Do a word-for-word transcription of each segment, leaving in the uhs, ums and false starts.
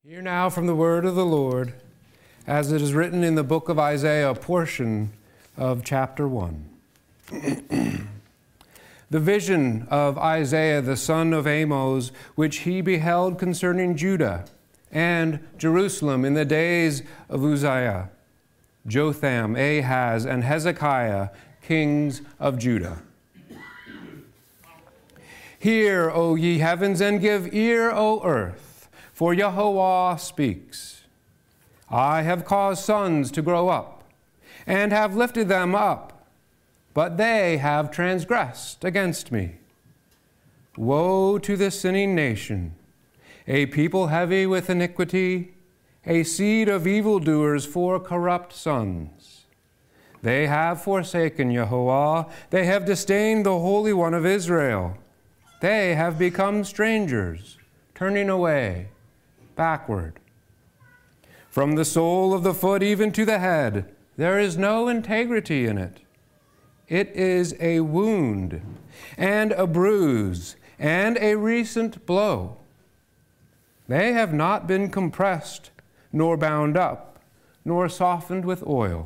Hear now from the word of the Lord, as it is written in the book of Isaiah, a portion of chapter one. The vision of Isaiah the son of Amos, which he beheld concerning Judah and Jerusalem in the days of Uzziah, Jotham, Ahaz, and Hezekiah, kings of Judah. Hear, O ye heavens, and give ear, O earth. For Yahweh speaks. I have caused sons to grow up, and have lifted them up, but they have transgressed against me. Woe to the sinning nation, a people heavy with iniquity, a seed of evildoers for corrupt sons. They have forsaken Yahweh, they have disdained the Holy One of Israel. They have become strangers, turning away backward. From the sole of the foot even to the head, there is no integrity in it. It is a wound and a bruise and a recent blow. They have not been compressed, nor bound up, nor softened with oil.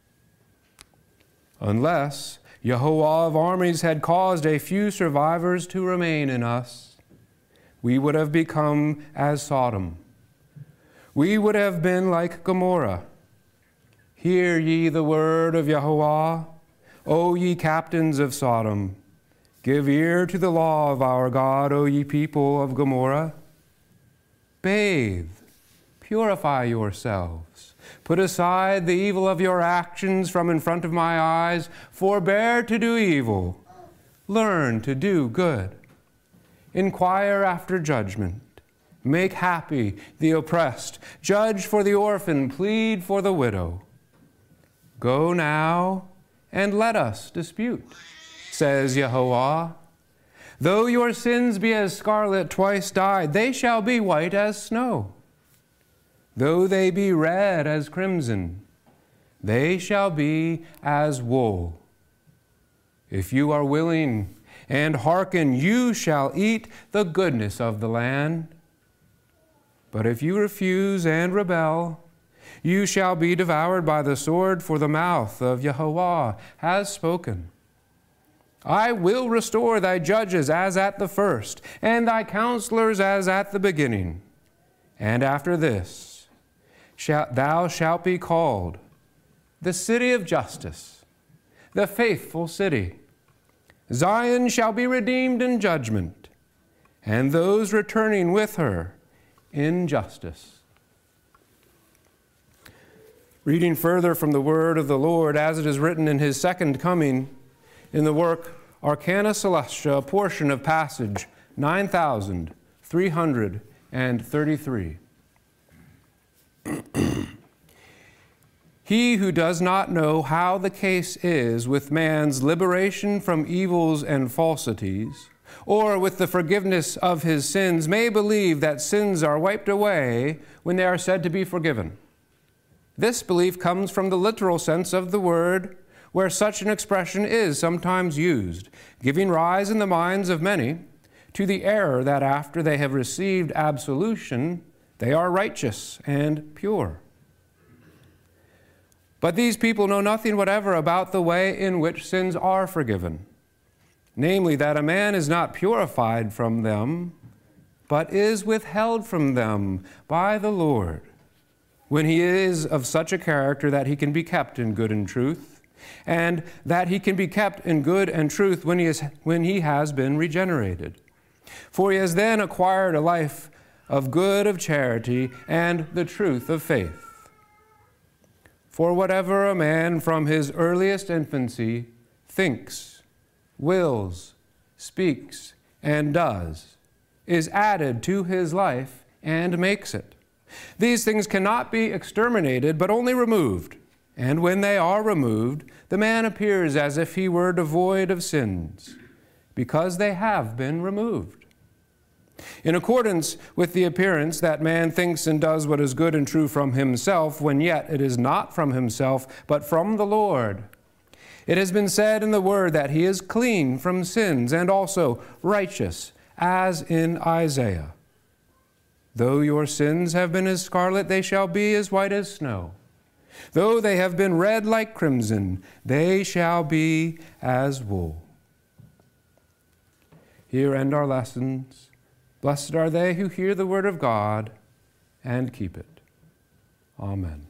Unless Yahweh of armies had caused a few survivors to remain in us, we would have become as Sodom. We would have been like Gomorrah. Hear ye the word of Yahweh, O ye captains of Sodom. Give ear to the law of our God, O ye people of Gomorrah. Bathe, purify yourselves. Put aside the evil of your actions from in front of my eyes. Forbear to do evil. Learn to do good. Inquire after judgment. Make happy the oppressed. Judge for the orphan. Plead for the widow. Go now and let us dispute, says Yahweh. Though your sins be as scarlet twice dyed, they shall be white as snow. Though they be red as crimson, they shall be as wool. If you are willing and hearken, you shall eat the goodness of the land. But if you refuse and rebel, you shall be devoured by the sword, for the mouth of Yahweh has spoken. I will restore thy judges as at the first, and thy counselors as at the beginning. And after this, shalt, thou shalt be called the city of justice, the faithful city. Zion shall be redeemed in judgment, and those returning with her in justice. Reading further from the word of the Lord, as it is written in his second coming, in the work Arcana Celestia, a portion of passage nine thousand three hundred thirty-three. He who does not know how the case is with man's liberation from evils and falsities, or with the forgiveness of his sins, may believe that sins are wiped away when they are said to be forgiven. This belief comes from the literal sense of the word, where such an expression is sometimes used, giving rise in the minds of many to the error that after they have received absolution, they are righteous and pure. But these people know nothing whatever about the way in which sins are forgiven, namely that a man is not purified from them, but is withheld from them by the Lord, when he is of such a character that he can be kept in good and truth, and that he can be kept in good and truth when he, is, when he has been regenerated. For he has then acquired a life of good, of charity, and the truth of faith. For whatever a man from his earliest infancy thinks, wills, speaks, and does, is added to his life and makes it. These things cannot be exterminated, but only removed. And when they are removed, the man appears as if he were devoid of sins, because they have been removed. In accordance with the appearance that man thinks and does what is good and true from himself, when yet it is not from himself, but from the Lord. It has been said in the word that he is clean from sins and also righteous, as in Isaiah. Though your sins have been as scarlet, they shall be as white as snow. Though they have been red like crimson, they shall be as wool. Here end our lessons. Blessed are they who hear the word of God and keep it. Amen.